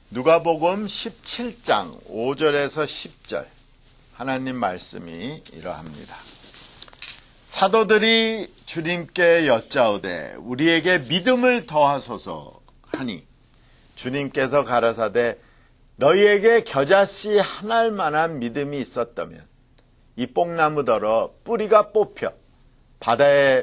누가복음 17장 5절에서 10절 하나님 말씀이 이러합니다. 사도들이 주님께 여짜오되 우리에게 믿음을 더하소서 하니 주님께서 가라사대 너희에게 겨자씨 한 알만한 믿음이 있었다면 이 뽕나무더러 뿌리가 뽑혀 바다에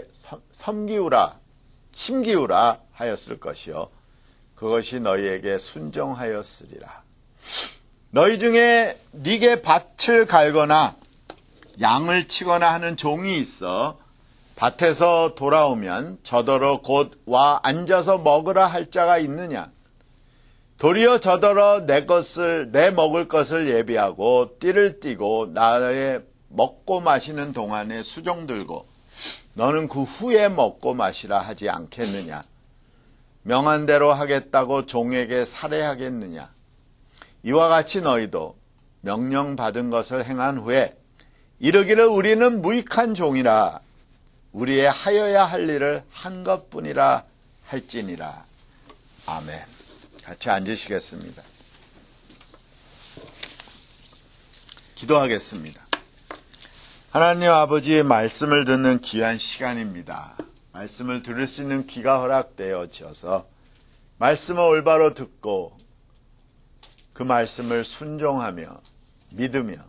심기우라 하였을 것이요 그것이 너희에게 순종하였으리라. 너희 중에 네게 밭을 갈거나 양을 치거나 하는 종이 있어 밭에서 돌아오면 저더러 곧 와 앉아서 먹으라 할 자가 있느냐? 도리어 저더러 내 먹을 것을 예비하고 띠를 띠고 나의 먹고 마시는 동안에 수종 들고 너는 그 후에 먹고 마시라 하지 않겠느냐? 명한 대로 하겠다고 종에게 살해하겠느냐? 이와 같이 너희도 명령받은 것을 행한 후에 이르기를 우리는 무익한 종이라 우리의 하여야 할 일을 한 것뿐이라 할지니라. 아멘. 같이 앉으시겠습니다. 기도하겠습니다. 하나님 아버지의 말씀을 듣는 귀한 시간입니다. 말씀을 들을 수 있는 귀가 허락되어져서 말씀을 올바로 듣고 그 말씀을 순종하며 믿으며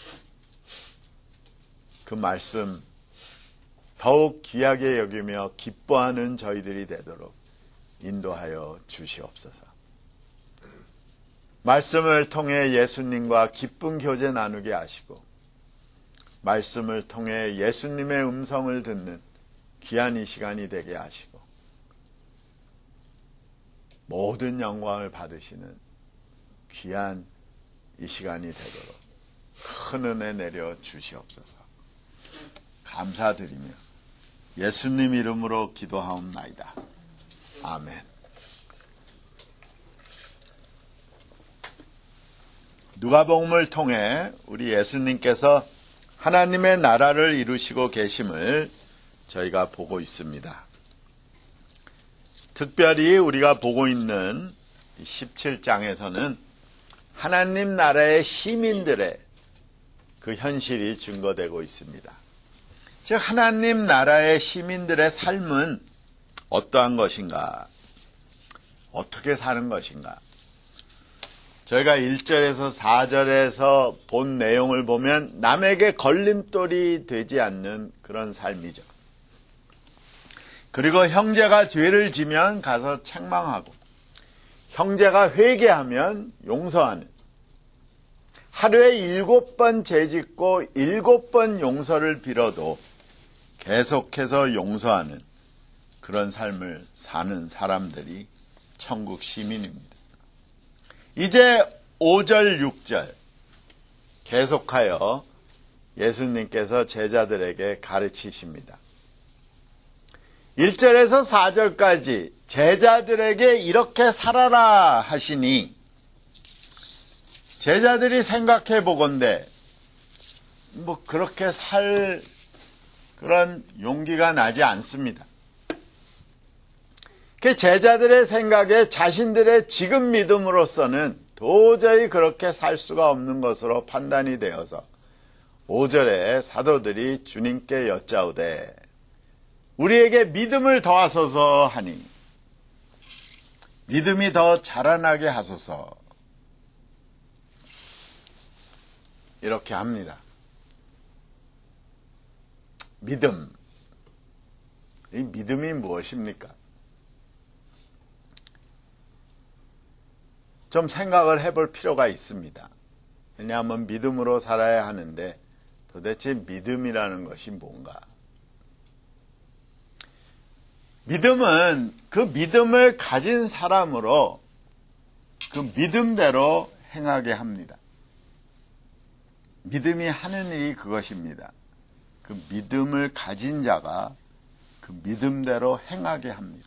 그 말씀 더욱 귀하게 여기며 기뻐하는 저희들이 되도록 인도하여 주시옵소서. 말씀을 통해 예수님과 기쁜 교제 나누게 하시고 말씀을 통해 예수님의 음성을 듣는 귀한 이 시간이 되게 하시고 모든 영광을 받으시는 귀한 이 시간이 되도록 큰 은혜 내려 주시옵소서. 감사드리며 예수님 이름으로 기도하옵나이다. 아멘. 누가복음을 통해 우리 예수님께서 하나님의 나라를 이루시고 계심을 저희가 보고 있습니다. 특별히 우리가 보고 있는 17장에서는 하나님 나라의 시민들의 그 현실이 증거되고 있습니다. 즉 하나님 나라의 시민들의 삶은 어떠한 것인가? 어떻게 사는 것인가? 저희가 1절에서 4절에서 본 내용을 보면 남에게 걸림돌이 되지 않는 그런 삶이죠. 그리고 형제가 죄를 지면 가서 책망하고 형제가 회개하면 용서하는 하루에 7번 죄짓고 7번 용서를 빌어도 계속해서 용서하는 그런 삶을 사는 사람들이 천국 시민입니다. 이제 5절, 6절 계속하여 예수님께서 제자들에게 가르치십니다. 1절에서 4절까지 제자들에게 이렇게 살아라 하시니 제자들이 생각해 보건대 그렇게 살 그런 용기가 나지 않습니다. 그 제자들의 생각에 자신들의 지금 믿음으로서는 도저히 그렇게 살 수가 없는 것으로 판단이 되어서 5절에 사도들이 주님께 여짜오되 우리에게 믿음을 더하소서 하니 믿음이 더 자라나게 하소서 이렇게 합니다. 믿음. 이 믿음이 무엇입니까? 좀 생각을 해볼 필요가 있습니다. 왜냐하면 믿음으로 살아야 하는데 도대체 믿음이라는 것이 뭔가? 믿음은 그 믿음을 가진 사람으로 그 믿음대로 행하게 합니다. 믿음이 하는 일이 그것입니다. 그 믿음을 가진 자가 그 믿음대로 행하게 합니다.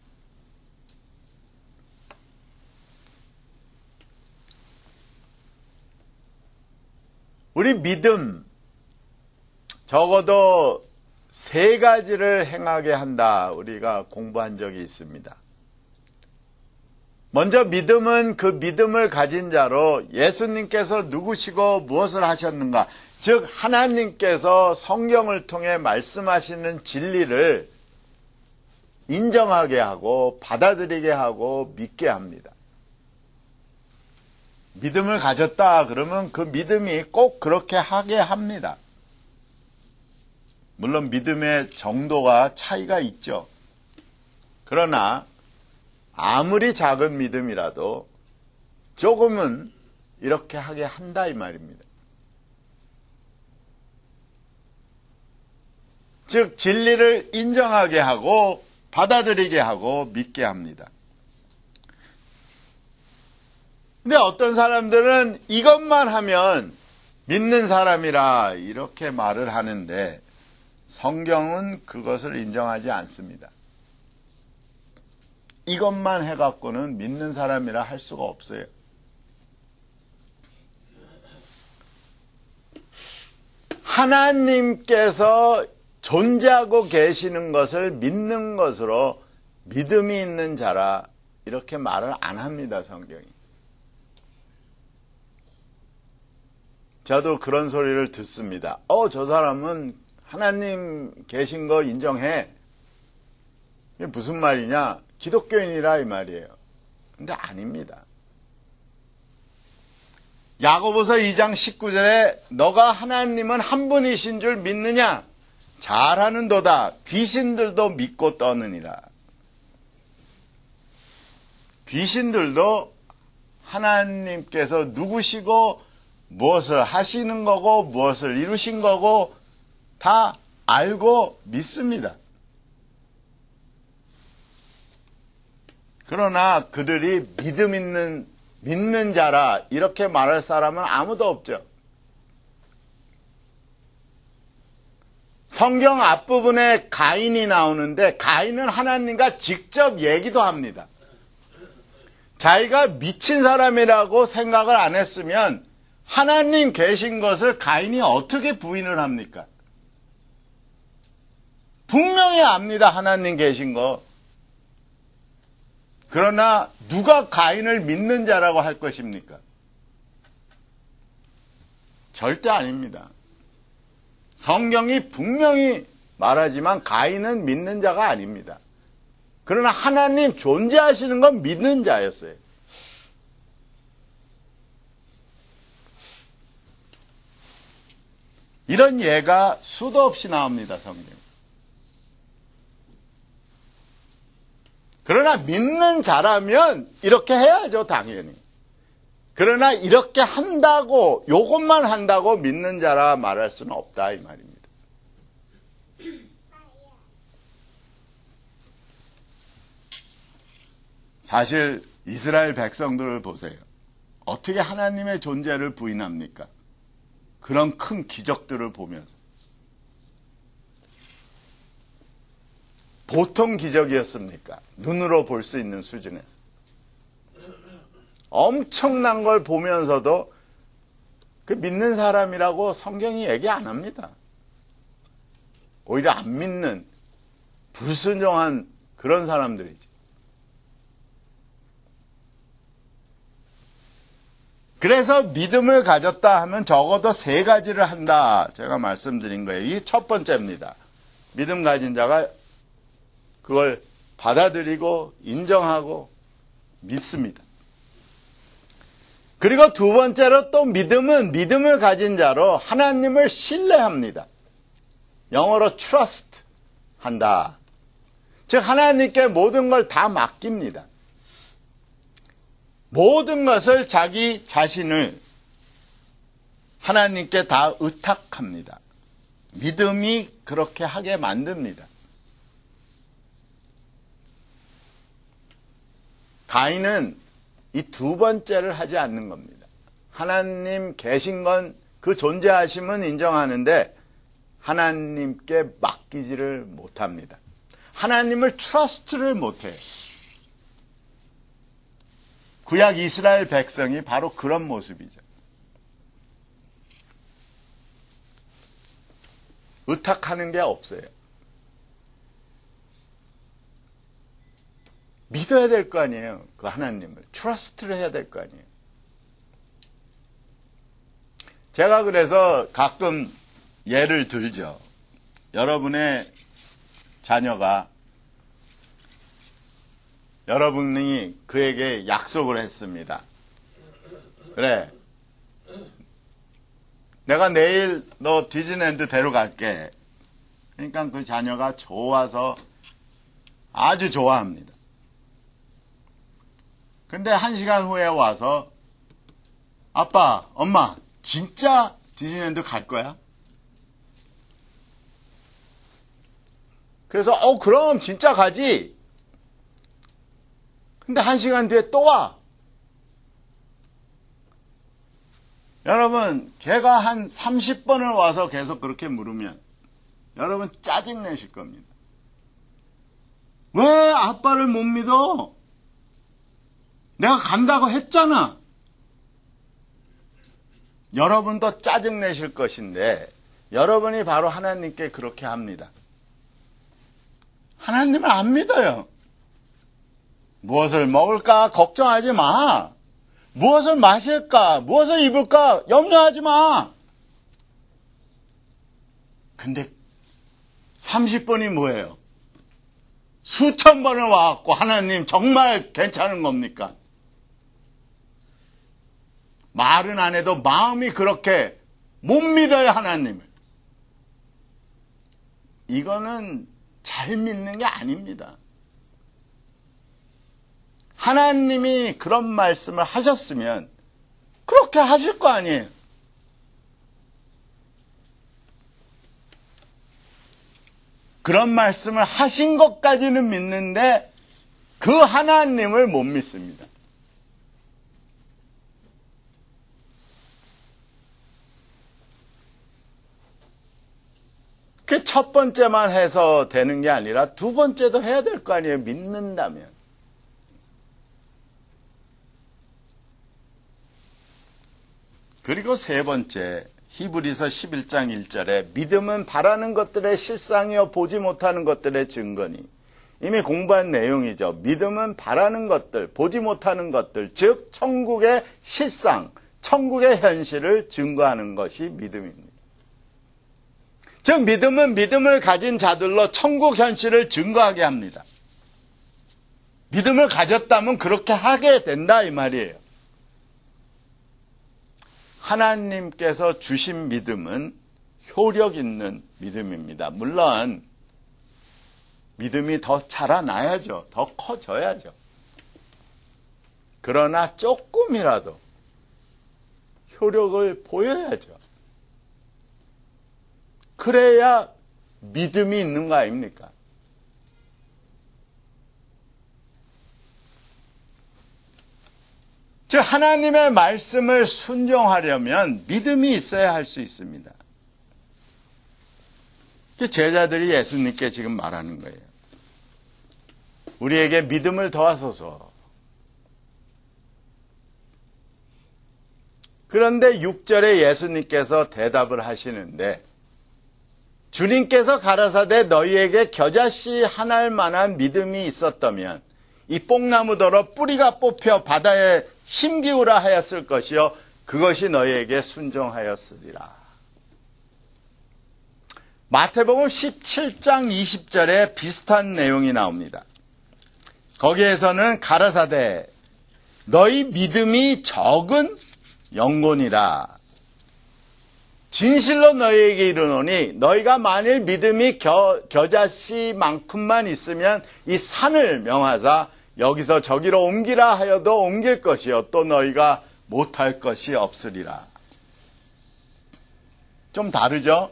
우리 믿음, 적어도 3가지를 행하게 한다. 우리가 공부한 적이 있습니다. 먼저 믿음은 그 믿음을 가진 자로 예수님께서 누구시고 무엇을 하셨는가, 즉 하나님께서 성경을 통해 말씀하시는 진리를 인정하게 하고 받아들이게 하고 믿게 합니다. 믿음을 가졌다 그러면 그 믿음이 꼭 그렇게 하게 합니다. 물론 믿음의 정도가 차이가 있죠. 그러나 아무리 작은 믿음이라도 조금은 이렇게 하게 한다 이 말입니다. 즉 진리를 인정하게 하고 받아들이게 하고 믿게 합니다. 근데 어떤 사람들은 이것만 하면 믿는 사람이라 이렇게 말을 하는데 성경은 그것을 인정하지 않습니다. 이것만 해갖고는 믿는 사람이라 할 수가 없어요. 하나님께서 존재하고 계시는 것을 믿는 것으로 믿음이 있는 자라 이렇게 말을 안 합니다, 성경이. 저도 그런 소리를 듣습니다. 저 사람은 하나님 계신 거 인정해. 이게 무슨 말이냐? 기독교인이라 이 말이에요. 근데 아닙니다. 야고보서 2장 19절에 너가 하나님은 한 분이신 줄 믿느냐? 잘하는도다. 귀신들도 믿고 떠느니라. 귀신들도 하나님께서 누구시고 무엇을 하시는 거고 무엇을 이루신 거고 다 알고 믿습니다. 그러나 그들이 믿는 자라 이렇게 말할 사람은 아무도 없죠. 성경 앞부분에 가인이 나오는데 가인은 하나님과 직접 얘기도 합니다. 자기가 미친 사람이라고 생각을 안 했으면 하나님 계신 것을 가인이 어떻게 부인을 합니까? 분명히 압니다. 하나님 계신 거. 그러나 누가 가인을 믿는 자라고 할 것입니까? 절대 아닙니다. 성경이 분명히 말하지만 가인은 믿는 자가 아닙니다. 그러나 하나님 존재하시는 건 믿는 자였어요. 이런 예가 수도 없이 나옵니다, 성경. 그러나 믿는 자라면 이렇게 해야죠, 당연히. 그러나 이렇게 한다고, 요것만 한다고 믿는 자라 말할 수는 없다, 이 말입니다. 사실 이스라엘 백성들을 보세요. 어떻게 하나님의 존재를 부인합니까? 그런 큰 기적들을 보면서. 보통 기적이었습니까? 눈으로 볼 수 있는 수준에서. 엄청난 걸 보면서도 그 믿는 사람이라고 성경이 얘기 안 합니다. 오히려 안 믿는 불순종한 그런 사람들이지. 그래서 믿음을 가졌다 하면 적어도 세 가지를 한다. 제가 말씀드린 거예요. 이게 첫 번째입니다. 믿음 가진 자가 그걸 받아들이고 인정하고 믿습니다. 그리고 두 번째로 또 믿음을 가진 자로 하나님을 신뢰합니다. 영어로 trust 한다. 즉 하나님께 모든 걸 다 맡깁니다. 모든 것을 자기 자신을 하나님께 다 의탁합니다. 믿음이 그렇게 하게 만듭니다. 가인은 이 두 번째를 하지 않는 겁니다. 하나님 계신 건 그 존재하심은 인정하는데 하나님께 맡기지를 못합니다. 하나님을 트러스트를 못해요. 구약 이스라엘 백성이 바로 그런 모습이죠. 의탁하는 게 없어요. 믿어야 될 거 아니에요. 그 하나님을. 트러스트를 해야 될 거 아니에요. 제가 그래서 가끔 예를 들죠. 여러분의 자녀가 여러분이 그에게 약속을 했습니다. 그래, 내가 내일 너 디즈니랜드 데려갈게. 그러니까 그 자녀가 좋아서 아주 좋아합니다. 근데 1시간 후에 와서 아빠, 엄마, 진짜 디즈니랜드 갈 거야? 그래서 그럼 진짜 가지. 근데 1시간 뒤에 또 와. 여러분, 걔가 한 30번을 와서 계속 그렇게 물으면 여러분 짜증내실 겁니다. 왜 아빠를 못 믿어? 내가 간다고 했잖아. 여러분도 짜증내실 것인데 여러분이 바로 하나님께 그렇게 합니다. 하나님을 안 믿어요. 무엇을 먹을까 걱정하지 마. 무엇을 마실까, 무엇을 입을까 염려하지 마. 근데 30번이 뭐예요? 수천 번을 와갖고 하나님 정말 괜찮은 겁니까? 말은 안 해도 마음이 그렇게 못 믿어요, 하나님을. 이거는 잘 믿는 게 아닙니다. 하나님이 그런 말씀을 하셨으면 그렇게 하실 거 아니에요. 그런 말씀을 하신 것까지는 믿는데 그 하나님을 못 믿습니다. 그 첫 번째만 해서 되는 게 아니라 두 번째도 해야 될 거 아니에요. 믿는다면. 그리고 세 번째, 히브리서 11장 1절에 믿음은 바라는 것들의 실상이요 보지 못하는 것들의 증거니. 이미 공부한 내용이죠. 믿음은 바라는 것들, 보지 못하는 것들, 즉 천국의 실상, 천국의 현실을 증거하는 것이 믿음입니다. 즉 믿음은 믿음을 가진 자들로 천국 현실을 증거하게 합니다. 믿음을 가졌다면 그렇게 하게 된다 이 말이에요. 하나님께서 주신 믿음은 효력 있는 믿음입니다. 물론 믿음이 더 자라나야죠. 더 커져야죠. 그러나 조금이라도 효력을 보여야죠. 그래야 믿음이 있는 거 아닙니까? 즉 하나님의 말씀을 순종하려면 믿음이 있어야 할 수 있습니다. 제자들이 예수님께 지금 말하는 거예요. 우리에게 믿음을 더하소서. 그런데 6절에 예수님께서 대답을 하시는데 주님께서 가라사대 너희에게 겨자씨 하나일 만한 믿음이 있었다면 이 뽕나무더러 뿌리가 뽑혀 바다에 심기우라 하였을 것이요 그것이 너희에게 순종하였으리라. 마태복음 17장 20절에 비슷한 내용이 나옵니다. 거기에서는 가라사대 너희 믿음이 적은 영혼이라. 진실로 너희에게 이르노니 너희가 만일 믿음이 겨자씨만큼만 있으면 이 산을 명하사 여기서 저기로 옮기라 하여도 옮길 것이요 또 너희가 못할 것이 없으리라. 좀 다르죠?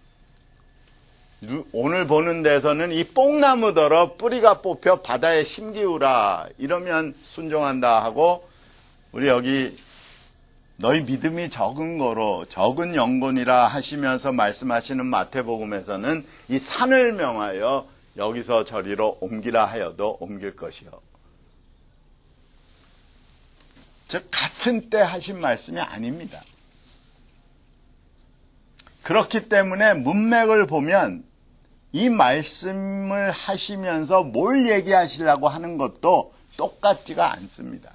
오늘 보는 데서는 이 뽕나무더러 뿌리가 뽑혀 바다에 심기우라 이러면 순종한다 하고 우리 여기 너희 믿음이 적은 거로 적은 영혼이라 하시면서 말씀하시는 마태복음에서는 이 산을 명하여 여기서 저리로 옮기라 하여도 옮길 것이요. 즉 같은 때 하신 말씀이 아닙니다. 그렇기 때문에 문맥을 보면 이 말씀을 하시면서 뭘 얘기하시려고 하는 것도 똑같지가 않습니다.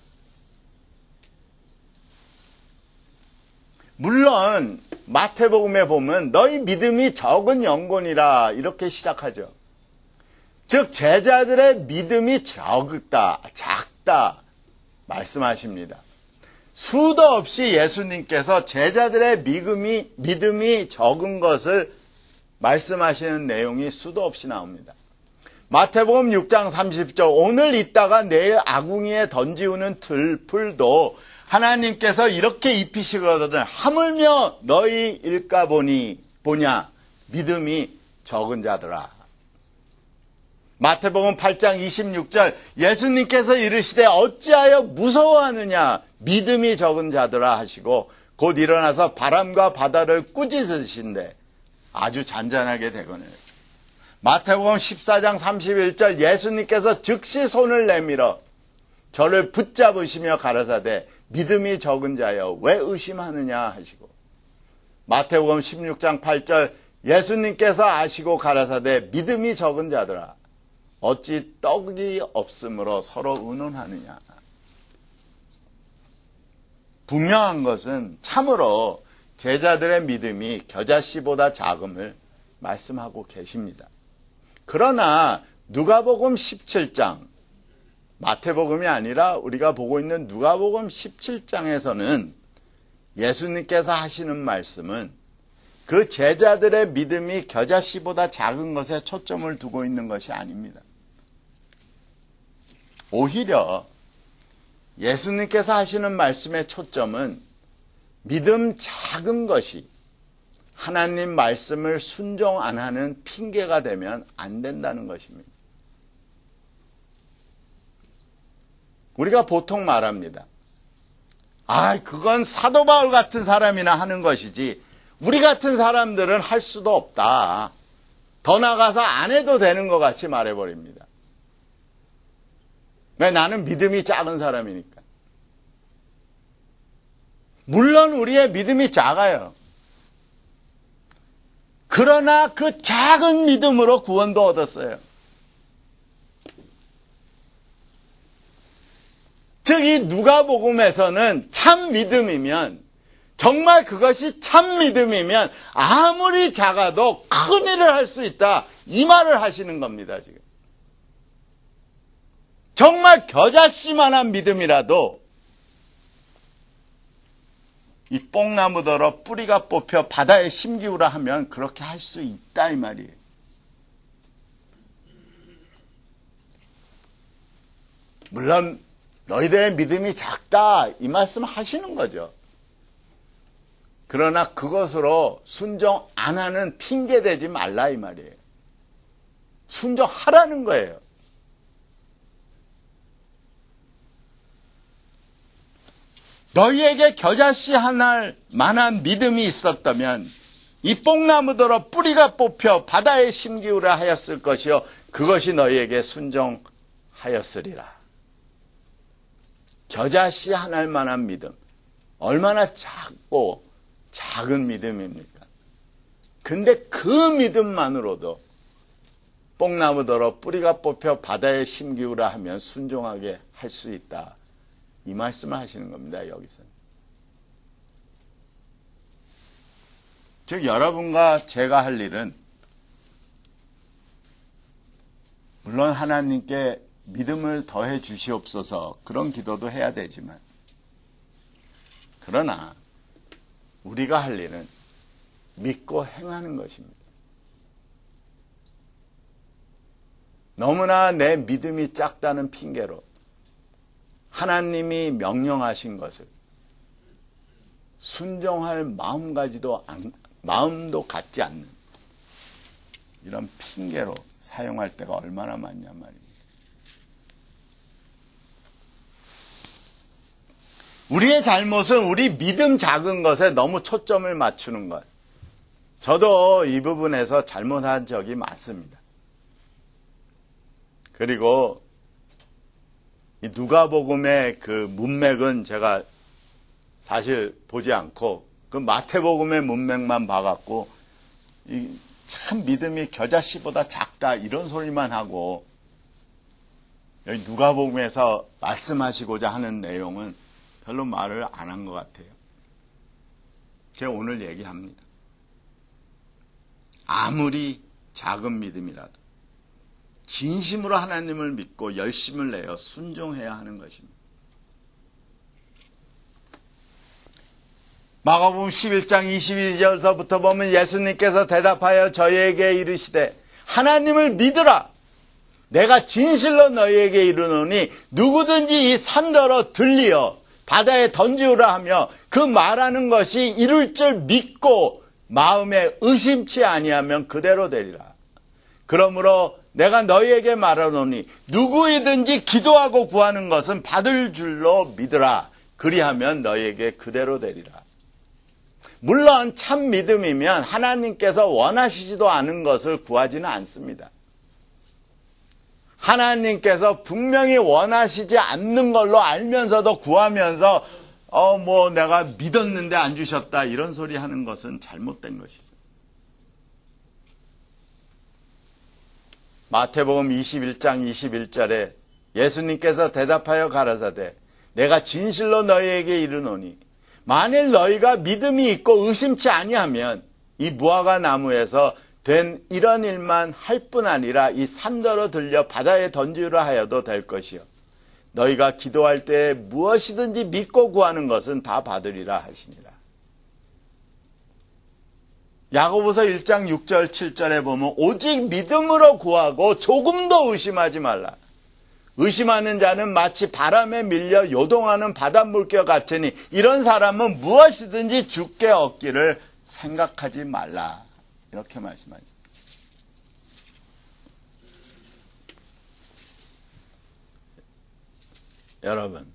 물론 마태복음에 보면 너희 믿음이 적은 영혼이라 이렇게 시작하죠. 즉 제자들의 믿음이 적다, 작다 말씀하십니다. 수도 없이 예수님께서 제자들의 믿음이 적은 것을 말씀하시는 내용이 수도 없이 나옵니다. 마태복음 6장 30절 오늘 있다가 내일 아궁이에 던지우는 들풀도 하나님께서 이렇게 입히시거든 하물며 너희 일까 보냐 믿음이 적은 자들아. 마태복음 8장 26절 예수님께서 이르시되 어찌하여 무서워하느냐 믿음이 적은 자들아 하시고 곧 일어나서 바람과 바다를 꾸짖으신데 아주 잔잔하게 되거늘. 마태복음 14장 31절 예수님께서 즉시 손을 내밀어 저를 붙잡으시며 가라사대 믿음이 적은 자여 왜 의심하느냐 하시고 마태복음 16장 8절 예수님께서 아시고 가라사대 믿음이 적은 자들아 어찌 떡이 없으므로 서로 의논하느냐. 분명한 것은 참으로 제자들의 믿음이 겨자씨보다 작음을 말씀하고 계십니다. 그러나 누가복음 17장 마태복음이 아니라 우리가 보고 있는 누가복음 17장에서는 예수님께서 하시는 말씀은 그 제자들의 믿음이 겨자씨보다 작은 것에 초점을 두고 있는 것이 아닙니다. 오히려 예수님께서 하시는 말씀의 초점은 믿음 작은 것이 하나님 말씀을 순종 안 하는 핑계가 되면 안 된다는 것입니다. 우리가 보통 말합니다. 그건 사도 바울 같은 사람이나 하는 것이지 우리 같은 사람들은 할 수도 없다. 더 나가서 안 해도 되는 것 같이 말해버립니다. 왜? 나는 믿음이 작은 사람이니까. 물론 우리의 믿음이 작아요. 그러나 그 작은 믿음으로 구원도 얻었어요. 즉 이 누가복음에서는 참 믿음이면 정말 그것이 참 믿음이면 아무리 작아도 큰 일을 할 수 있다. 이 말을 하시는 겁니다. 지금. 정말 겨자씨만한 믿음이라도 이 뽕나무더러 뿌리가 뽑혀 바다에 심기우라 하면 그렇게 할 수 있다 이 말이에요. 물론 너희들의 믿음이 작다 이 말씀 하시는 거죠. 그러나 그것으로 순종 안 하는 핑계 대지 말라 이 말이에요. 순종하라는 거예요. 너희에게 겨자씨 하나를 만한 믿음이 있었다면 이 뽕나무더러 뿌리가 뽑혀 바다에 심기우라 하였을 것이요 그것이 너희에게 순종하였으리라. 겨자씨 하나를 만한 믿음 얼마나 작고 작은 믿음입니까? 근데 그 믿음만으로도 뽕나무더러 뿌리가 뽑혀 바다에 심기우라 하면 순종하게 할 수 있다. 이 말씀을 하시는 겁니다. 여기서는. 즉 여러분과 제가 할 일은 물론 하나님께 믿음을 더해 주시옵소서 그런 기도도 해야 되지만 그러나 우리가 할 일은 믿고 행하는 것입니다. 너무나 내 믿음이 작다는 핑계로 하나님이 명령하신 것을 순종할 마음도 갖지 않는 이런 핑계로 사용할 때가 얼마나 많냐 말입니다. 우리의 잘못은 우리 믿음 작은 것에 너무 초점을 맞추는 것. 저도 이 부분에서 잘못한 적이 많습니다. 그리고 이 누가복음의 그 문맥은 제가 사실 보지 않고 그 마태복음의 문맥만 봐갖고 참 믿음이 겨자씨보다 작다 이런 소리만 하고 여기 누가복음에서 말씀하시고자 하는 내용은 별로 말을 안 한 것 같아요. 제가 오늘 얘기합니다. 아무리 작은 믿음이라도 진심으로 하나님을 믿고 열심을 내어 순종해야 하는 것입니다. 마가복음 11장 22절서부터 보면 예수님께서 대답하여 저희에게 이르시되 하나님을 믿으라. 내가 진실로 너희에게 이르노니 누구든지 이 산더러 들리어 바다에 던지우라 하며 그 말하는 것이 이룰 줄 믿고 마음에 의심치 아니하면 그대로 되리라. 그러므로 내가 너희에게 말하노니 누구이든지 기도하고 구하는 것은 받을 줄로 믿으라. 그리하면 너희에게 그대로 되리라. 물론 참 믿음이면 하나님께서 원하시지도 않은 것을 구하지는 않습니다. 하나님께서 분명히 원하시지 않는 걸로 알면서도 구하면서 내가 믿었는데 안 주셨다 이런 소리 하는 것은 잘못된 것이죠. 마태복음 21장 21절에 예수님께서 대답하여 가라사대 내가 진실로 너희에게 이르노니 만일 너희가 믿음이 있고 의심치 아니하면 이 무화과 나무에서 된 이런 일만 할 뿐 아니라 이 산더러 들려 바다에 던지라 하여도 될 것이요 너희가 기도할 때 무엇이든지 믿고 구하는 것은 다 받으리라 하시니라. 야고보서 1장 6절 7절에 보면 오직 믿음으로 구하고 조금도 의심하지 말라. 의심하는 자는 마치 바람에 밀려 요동하는 바닷물결 같으니 이런 사람은 무엇이든지 주께 얻기를 생각하지 말라. 이렇게 말씀하죠. 여러분,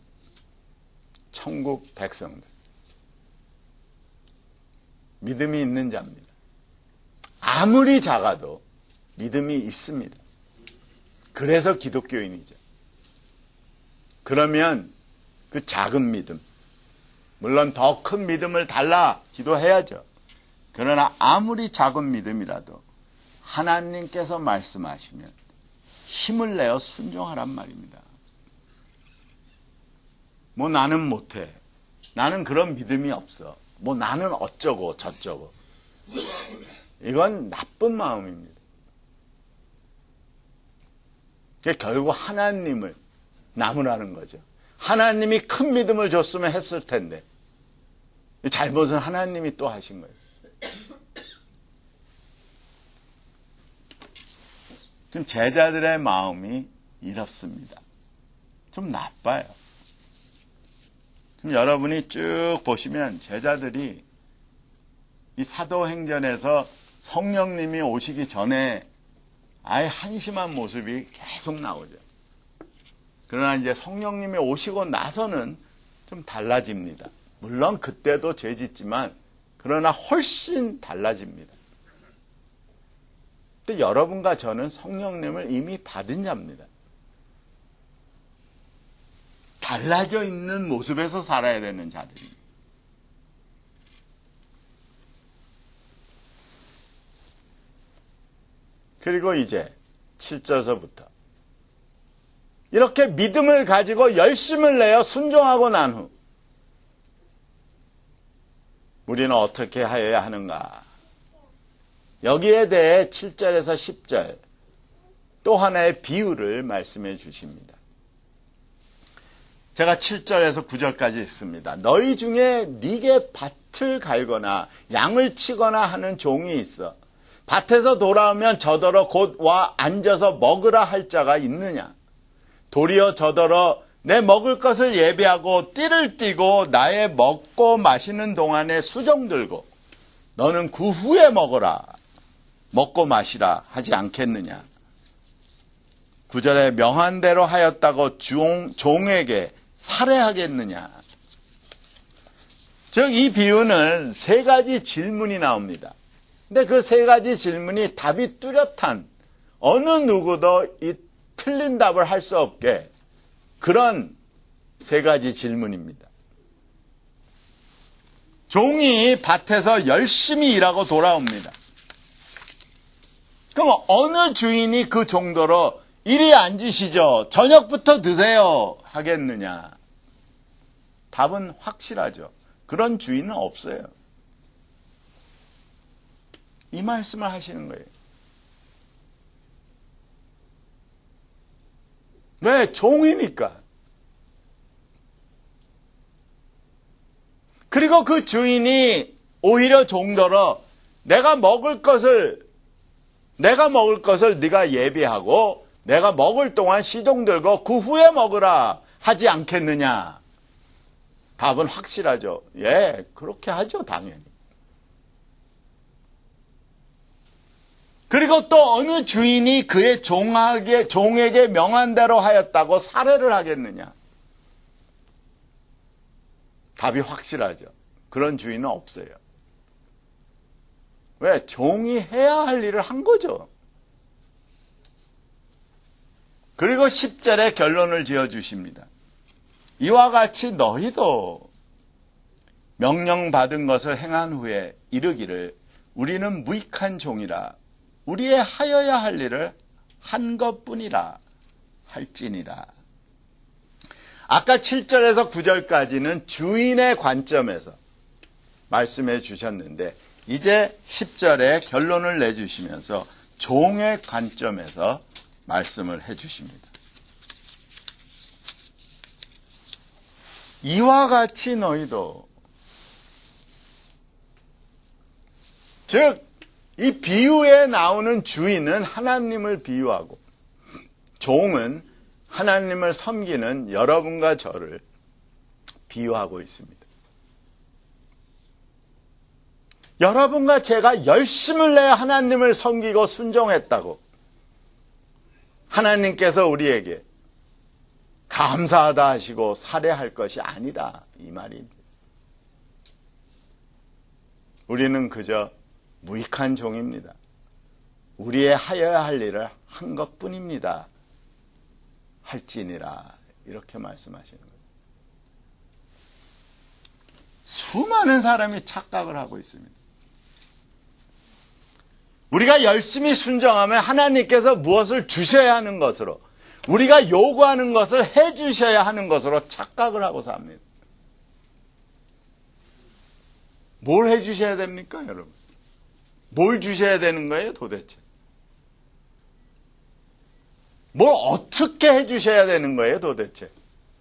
천국 백성들, 믿음이 있는 자입니다. 아무리 작아도 믿음이 있습니다. 그래서 기독교인이죠. 그러면 그 작은 믿음, 물론 더 큰 믿음을 달라 기도해야죠. 그러나 아무리 작은 믿음이라도 하나님께서 말씀하시면 힘을 내어 순종하란 말입니다. 나는 못해. 나는 그런 믿음이 없어. 나는 어쩌고 저쩌고. 이건 나쁜 마음입니다. 결국 하나님을 나무라는 거죠. 하나님이 큰 믿음을 줬으면 했을 텐데 잘못은 하나님이 또 하신 거예요. 지금 제자들의 마음이 이렇습니다. 좀 나빠요. 지금 여러분이 쭉 보시면 제자들이 이 사도행전에서 성령님이 오시기 전에 아예 한심한 모습이 계속 나오죠. 그러나 이제 성령님이 오시고 나서는 좀 달라집니다. 물론 그때도 죄 짓지만 그러나 훨씬 달라집니다. 근데 여러분과 저는 성령님을 이미 받은 자입니다. 달라져 있는 모습에서 살아야 되는 자들입니다. 그리고 이제 7절서부터 이렇게 믿음을 가지고 열심을 내어 순종하고 난 후 우리는 어떻게 하여야 하는가? 여기에 대해 7절에서 10절 또 하나의 비유를 말씀해 주십니다. 제가 7절에서 9절까지 읽습니다. 너희 중에 네게 밭을 갈거나 양을 치거나 하는 종이 있어. 밭에서 돌아오면 저더러 곧 와 앉아서 먹으라 할 자가 있느냐? 도리어 저더러 내 먹을 것을 예비하고 띠를 띠고 나의 먹고 마시는 동안에 수종 들고 너는 그 후에 먹어라 먹고 마시라 하지 않겠느냐? 9절에 명한 대로 하였다고 종에게 살해하겠느냐? 즉 이 비유는 세 가지 질문이 나옵니다. 근데 그 세 가지 질문이 답이 뚜렷한 어느 누구도 이 틀린 답을 할 수 없게 그런 세 가지 질문입니다. 종이 밭에서 열심히 일하고 돌아옵니다. 그럼 어느 주인이 그 정도로 이리 앉으시죠, 저녁부터 드세요 하겠느냐? 답은 확실하죠. 그런 주인은 없어요. 이 말씀을 하시는 거예요. 왜? 종이니까. 그리고 그 주인이 오히려 정도로 내가 먹을 것을 네가 예비하고 내가 먹을 동안 시동 들고 그 후에 먹으라 하지 않겠느냐? 답은 확실하죠. 예, 그렇게 하죠, 당연히. 그리고 또 어느 주인이 그의 종에게 명한 대로 하였다고 살해를 하겠느냐? 답이 확실하죠. 그런 주인은 없어요. 왜? 종이 해야 할 일을 한 거죠. 그리고 10절에 결론을 지어주십니다. 이와 같이 너희도 명령받은 것을 행한 후에 이르기를 우리는 무익한 종이라 우리의 하여야 할 일을 한 것뿐이라 할지니라. 아까 7절에서 9절까지는 주인의 관점에서 말씀해 주셨는데 이제 10절에 결론을 내주시면서 종의 관점에서 말씀을 해 주십니다. 이와 같이 너희도, 즉 이 비유에 나오는 주인은 하나님을 비유하고 종은 하나님을 섬기는 여러분과 저를 비유하고 있습니다. 여러분과 제가 열심을 내어 하나님을 섬기고 순종했다고 하나님께서 우리에게 감사하다 하시고 살해할 것이 아니다, 이 말입니다. 우리는 그저 무익한 종입니다. 우리의 하여야 할 일을 한 것뿐입니다. 할지니라, 이렇게 말씀하시는 거예요. 수많은 사람이 착각을 하고 있습니다. 우리가 열심히 순종하면 하나님께서 무엇을 주셔야 하는 것으로, 우리가 요구하는 것을 해 주셔야 하는 것으로 착각을 하고 삽니다. 뭘 해 주셔야 됩니까, 여러분? 뭘 주셔야 되는 거예요, 도대체? 뭘 어떻게 해 주셔야 되는 거예요, 도대체?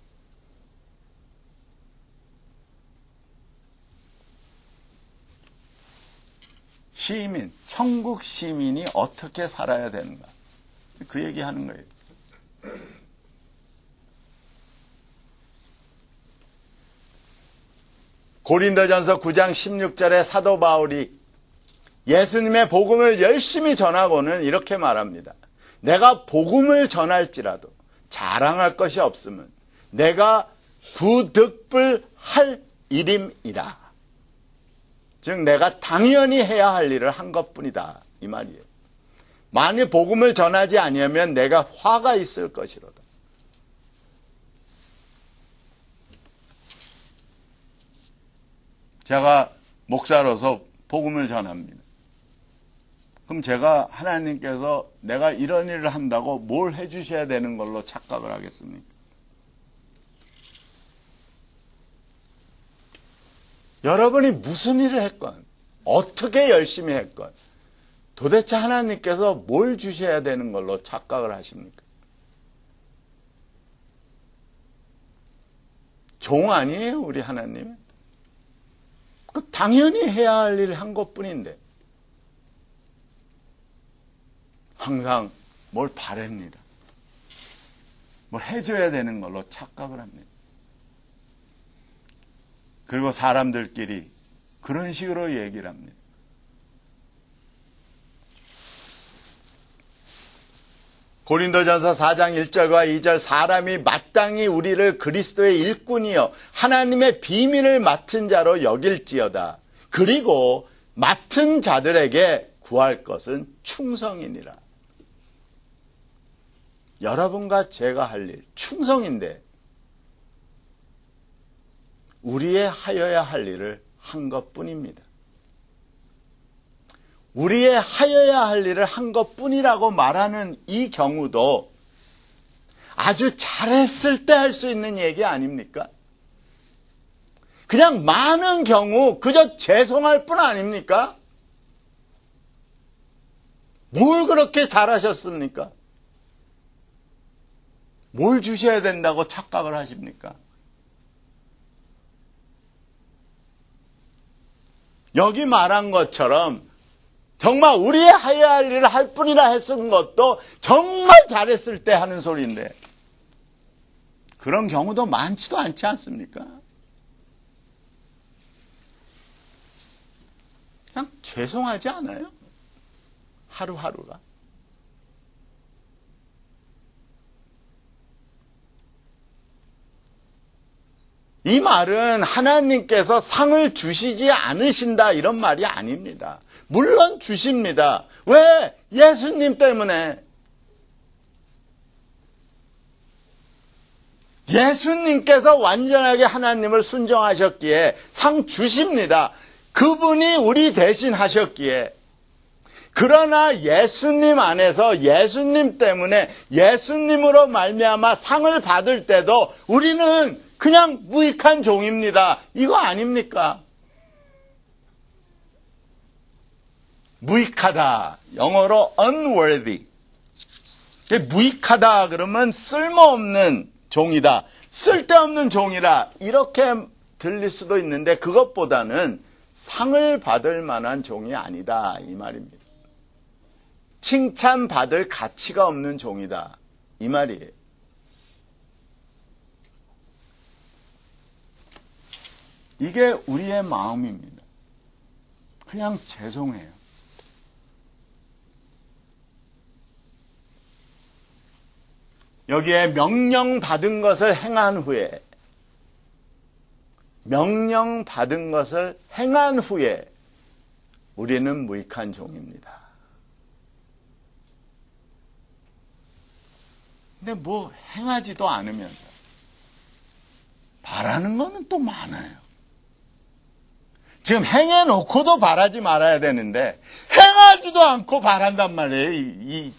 시민, 천국 시민이 어떻게 살아야 되는가? 그 얘기하는 거예요. 고린도전서 9장 16절에 사도 바울이 예수님의 복음을 열심히 전하고는 이렇게 말합니다. 내가 복음을 전할지라도 자랑할 것이 없으면 내가 구득불할 일임이라. 즉 내가 당연히 해야 할 일을 한 것뿐이다, 이 말이에요. 만일 복음을 전하지 아니하면 내가 화가 있을 것이로다. 제가 목사로서 복음을 전합니다. 그럼 제가 하나님께서 내가 이런 일을 한다고 뭘 해주셔야 되는 걸로 착각을 하겠습니까? 여러분이 무슨 일을 했건 어떻게 열심히 했건 도대체 하나님께서 뭘 주셔야 되는 걸로 착각을 하십니까? 종 아니에요, 우리 하나님? 당연히 해야 할 일을 한 것뿐인데 항상 뭘 바랍니다. 뭘 해줘야 되는 걸로 착각을 합니다. 그리고 사람들끼리 그런 식으로 얘기를 합니다. 고린도전서 4장 1절과 2절 사람이 마땅히 우리를 그리스도의 일꾼이여 하나님의 비밀을 맡은 자로 여길지어다. 그리고 맡은 자들에게 구할 것은 충성이니라. 여러분과 제가 할 일, 충성인데 우리의 하여야 할 일을 한 것뿐입니다. 우리의 하여야 할 일을 한 것뿐이라고 말하는 이 경우도 아주 잘했을 때 할 수 있는 얘기 아닙니까? 그냥 많은 경우 그저 죄송할 뿐 아닙니까? 뭘 그렇게 잘하셨습니까? 뭘 주셔야 된다고 착각을 하십니까? 여기 말한 것처럼 정말 우리의 하여야 할 일을 할 뿐이라 했은 것도 정말 잘했을 때 하는 소리인데 그런 경우도 많지도 않지 않습니까? 그냥 죄송하지 않아요? 하루하루가. 이 말은 하나님께서 상을 주시지 않으신다 이런 말이 아닙니다. 물론 주십니다. 왜? 예수님 때문에. 예수님께서 완전하게 하나님을 순종하셨기에 상 주십니다. 그분이 우리 대신 하셨기에. 그러나 예수님 안에서 예수님 때문에 예수님으로 말미암아 상을 받을 때도 우리는 그냥 무익한 종입니다. 이거 아닙니까? 무익하다. 영어로 unworthy. 무익하다 그러면 쓸모없는 종이다. 쓸데없는 종이라 이렇게 들릴 수도 있는데 그것보다는 상을 받을 만한 종이 아니다 이 말입니다. 칭찬받을 가치가 없는 종이다 이 말이에요. 이게 우리의 마음입니다. 그냥 죄송해요. 여기에 명령받은 것을 행한 후에 우리는 무익한 종입니다. 근데 뭐 행하지도 않으면서 바라는 거는 또 많아요. 지금 행해놓고도 바라지 말아야 되는데 행하지도 않고 바란단 말이에요.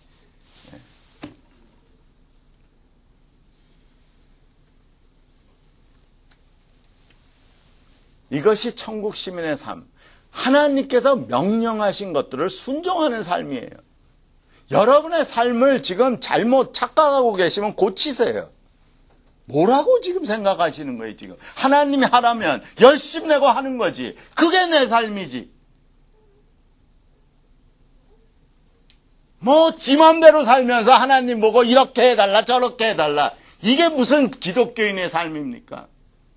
이것이 천국 시민의 삶. 하나님께서 명령하신 것들을 순종하는 삶이에요. 여러분의 삶을 지금 잘못 착각하고 계시면 고치세요. 뭐라고 지금 생각하시는 거예요, 지금? 하나님이 하라면 열심 내고 하는 거지. 그게 내 삶이지. 뭐, 지 맘대로 살면서 하나님 보고 이렇게 해달라, 저렇게 해달라. 이게 무슨 기독교인의 삶입니까?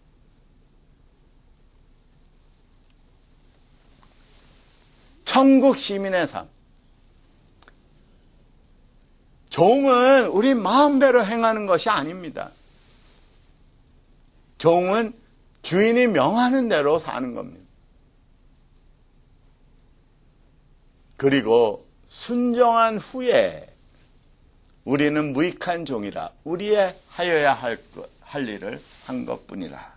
천국 시민의 삶. 종은 우리 마음대로 행하는 것이 아닙니다. 종은 주인이 명하는 대로 사는 겁니다. 그리고 순종한 후에 우리는 무익한 종이라 우리의 하여야 할 일을 한 것뿐이라.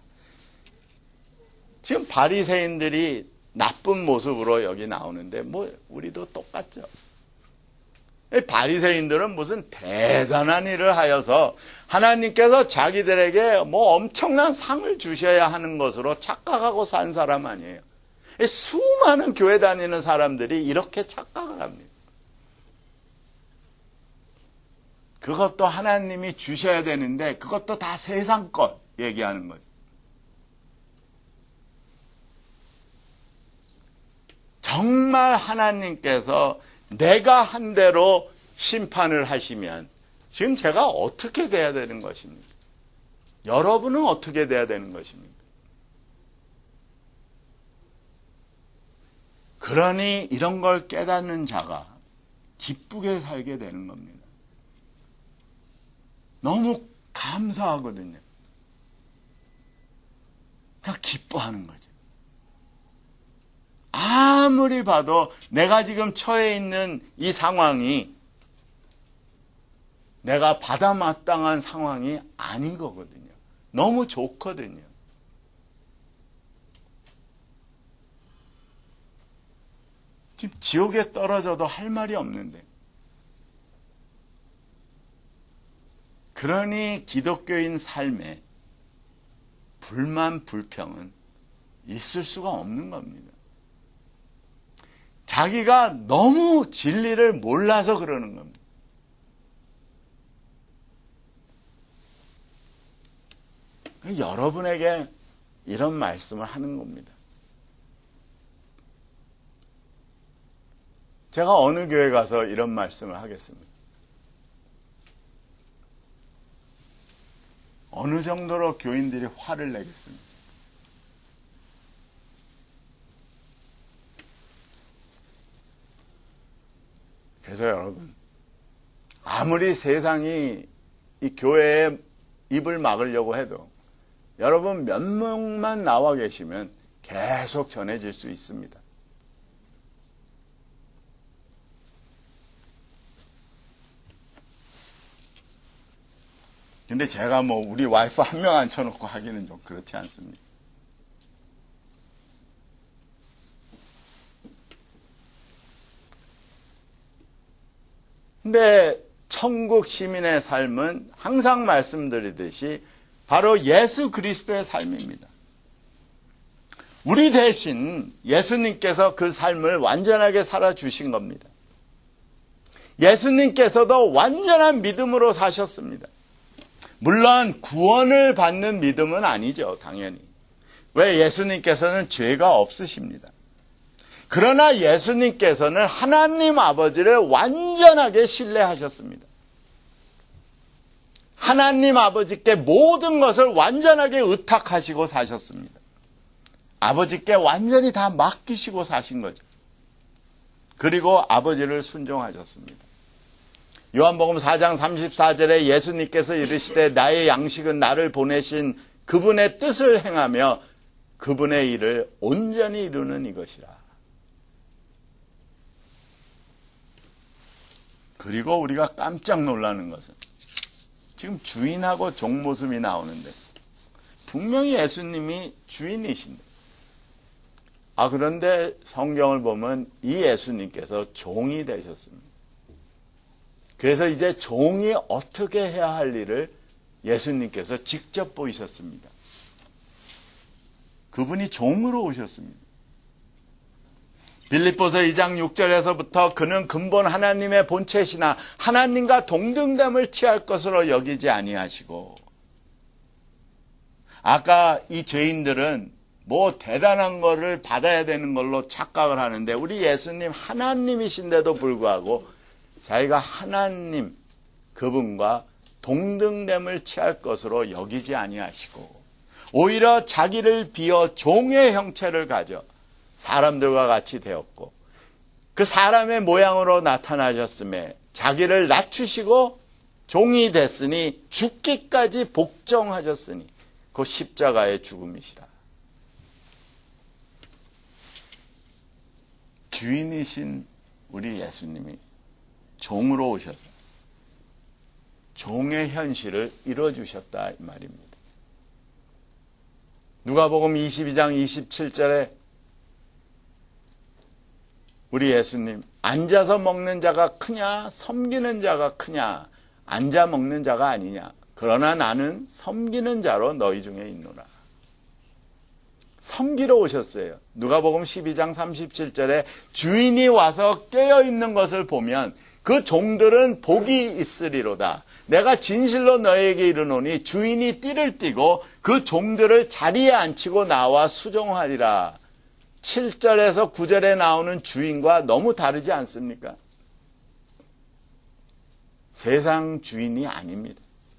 지금 바리새인들이 나쁜 모습으로 여기 나오는데 뭐 우리도 똑같죠. 바리새인들은 무슨 대단한 일을 하여서 하나님께서 자기들에게 뭐 엄청난 상을 주셔야 하는 것으로 착각하고 산 사람 아니에요. 수많은 교회 다니는 사람들이 이렇게 착각을 합니다. 그것도 하나님이 주셔야 되는데 그것도 다 세상 것 얘기하는 거죠. 정말 하나님께서 내가 한 대로 심판을 하시면 지금 제가 어떻게 돼야 되는 것입니까? 여러분은 어떻게 돼야 되는 것입니까? 그러니 이런 걸 깨닫는 자가 기쁘게 살게 되는 겁니다. 너무 감사하거든요. 그러니까 기뻐하는 거죠. 아무리 봐도 내가 지금 처해 있는 이 상황이 내가 받아 마땅한 상황이 아닌 거거든요. 너무 좋거든요. 지금 지옥에 떨어져도 할 말이 없는데. 그러니 기독교인 삶에 불만, 불평은 있을 수가 없는 겁니다. 자기가 너무 진리를 몰라서 그러는 겁니다. 여러분에게 이런 말씀을 하는 겁니다. 제가 어느 교회 가서 이런 말씀을 하겠습니다. 어느 정도로 교인들이 화를 내겠습니까? 그래서 여러분, 아무리 세상이 이 교회에 입을 막으려고 해도 여러분 몇 명만 나와 계시면 계속 전해질 수 있습니다. 근데 제가 우리 와이프 한 명 앉혀놓고 하기는 좀 그렇지 않습니까? 근데 천국 시민의 삶은 항상 말씀드리듯이 바로 예수 그리스도의 삶입니다. 우리 대신 예수님께서 그 삶을 완전하게 살아주신 겁니다. 예수님께서도 완전한 믿음으로 사셨습니다. 물론 구원을 받는 믿음은 아니죠, 당연히. 왜? 예수님께서는 죄가 없으십니다. 그러나 예수님께서는 하나님 아버지를 완전하게 신뢰하셨습니다. 하나님 아버지께 모든 것을 완전하게 의탁하시고 사셨습니다. 아버지께 완전히 다 맡기시고 사신 거죠. 그리고 아버지를 순종하셨습니다. 요한복음 4장 34절에 예수님께서 이르시되 나의 양식은 나를 보내신 그분의 뜻을 행하며 그분의 일을 온전히 이루는 이것이라. 그리고 우리가 깜짝 놀라는 것은 지금 주인하고 종 모습이 나오는데 분명히 예수님이 주인이신데 그런데 성경을 보면 이 예수님께서 종이 되셨습니다. 그래서 이제 종이 어떻게 해야 할 일을 예수님께서 직접 보이셨습니다. 그분이 종으로 오셨습니다. 빌립보서 2장 6절에서부터 그는 근본 하나님의 본체시나 하나님과 동등됨을 취할 것으로 여기지 아니하시고, 아까 이 죄인들은 대단한 거를 받아야 되는 걸로 착각을 하는데 우리 예수님 하나님이신데도 불구하고 자기가 하나님 그분과 동등됨을 취할 것으로 여기지 아니하시고 오히려 자기를 비어 종의 형체를 가져 사람들과 같이 되었고 그 사람의 모양으로 나타나셨음에 자기를 낮추시고 종이 됐으니 죽기까지 복종하셨으니 그 십자가의 죽음이시라. 주인이신 우리 예수님이 종으로 오셔서 종의 현실을 이뤄주셨다 이 말입니다. 누가복음 22장 27절에 우리 예수님 앉아서 먹는 자가 크냐 섬기는 자가 크냐 앉아 먹는 자가 아니냐 그러나 나는 섬기는 자로 너희 중에 있노라. 섬기러 오셨어요. 누가복음 12장 37절에 주인이 와서 깨어있는 것을 보면 그 종들은 복이 있으리로다. 내가 진실로 너에게 이르노니 주인이 띠를 띠고 그 종들을 자리에 앉히고 나와 수종하리라. 7절에서 9절에 나오는 주인과 너무 다르지 않습니까? 세상 주인이 아닙니다.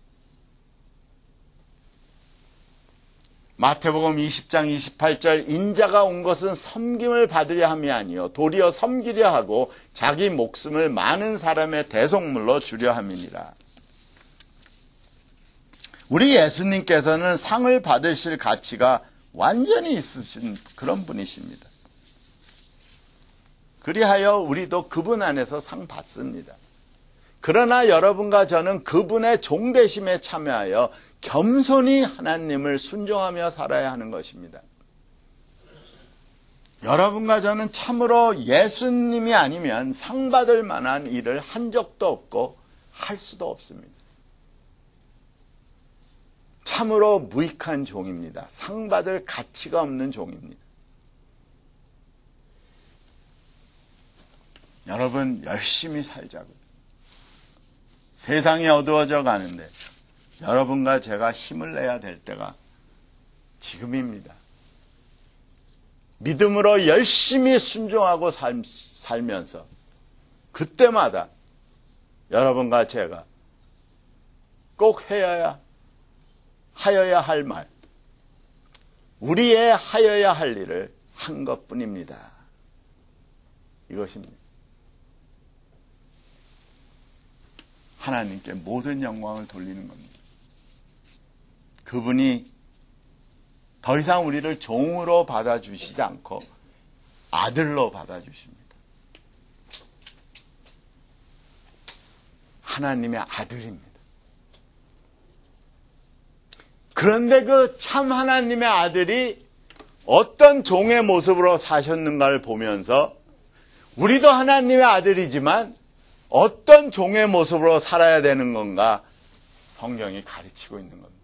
마태복음 20장 28절 인자가 온 것은 섬김을 받으려 함이 아니요 도리어 섬기려 하고 자기 목숨을 많은 사람의 대속물로 주려 함이니라. 우리 예수님께서는 상을 받으실 가치가 완전히 있으신 그런 분이십니다. 그리하여 우리도 그분 안에서 상 받습니다. 그러나 여러분과 저는 그분의 종되심에 참여하여 겸손히 하나님을 순종하며 살아야 하는 것입니다. 여러분과 저는 참으로 예수님이 아니면 상 받을 만한 일을 한 적도 없고 할 수도 없습니다. 참으로 무익한 종입니다. 상 받을 가치가 없는 종입니다. 여러분, 열심히 살자고요. 세상이 어두워져 가는데 여러분과 제가 힘을 내야 될 때가 지금입니다. 믿음으로 열심히 순종하고 살면서 그때마다 여러분과 제가 꼭 하여야 할 말, 우리의 하여야 할 일을 한 것뿐입니다. 이것입니다. 하나님께 모든 영광을 돌리는 겁니다. 그분이 더 이상 우리를 종으로 받아주시지 않고 아들로 받아주십니다. 하나님의 아들입니다. 그런데 그 참 하나님의 아들이 어떤 종의 모습으로 사셨는가를 보면서 우리도 하나님의 아들이지만 어떤 종의 모습으로 살아야 되는 건가 성경이 가르치고 있는 겁니다.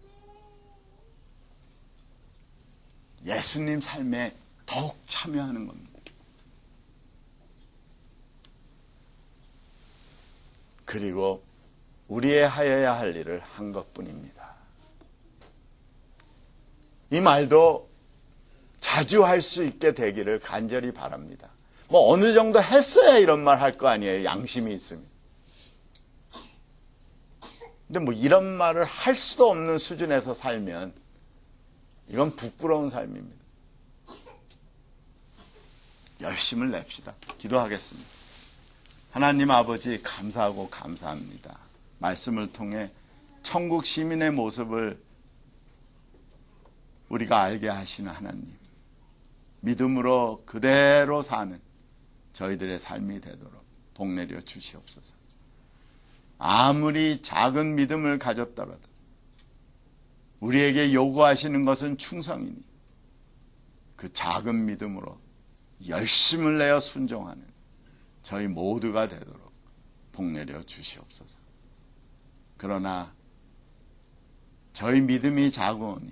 예수님 삶에 더욱 참여하는 겁니다. 그리고 우리의 하여야 할 일을 한 것뿐입니다. 이 말도 자주 할 수 있게 되기를 간절히 바랍니다. 뭐 어느 정도 했어야 이런 말 할 거 아니에요. 양심이 있으면. 근데 뭐 이런 말을 할 수도 없는 수준에서 살면 이건 부끄러운 삶입니다. 열심을 냅시다. 기도하겠습니다. 하나님 아버지 감사하고 감사합니다. 말씀을 통해 천국 시민의 모습을 우리가 알게 하시는 하나님. 믿음으로 그대로 사는 저희들의 삶이 되도록 복내려 주시옵소서. 아무리 작은 믿음을 가졌더라도 우리에게 요구하시는 것은 충성이니 그 작은 믿음으로 열심을 내어 순종하는 저희 모두가 되도록 복내려 주시옵소서. 그러나 저희 믿음이 작으니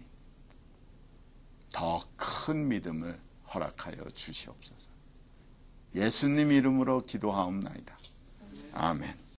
더 큰 믿음을 허락하여 주시옵소서. 예수님 이름으로 기도하옵나이다. 아멘.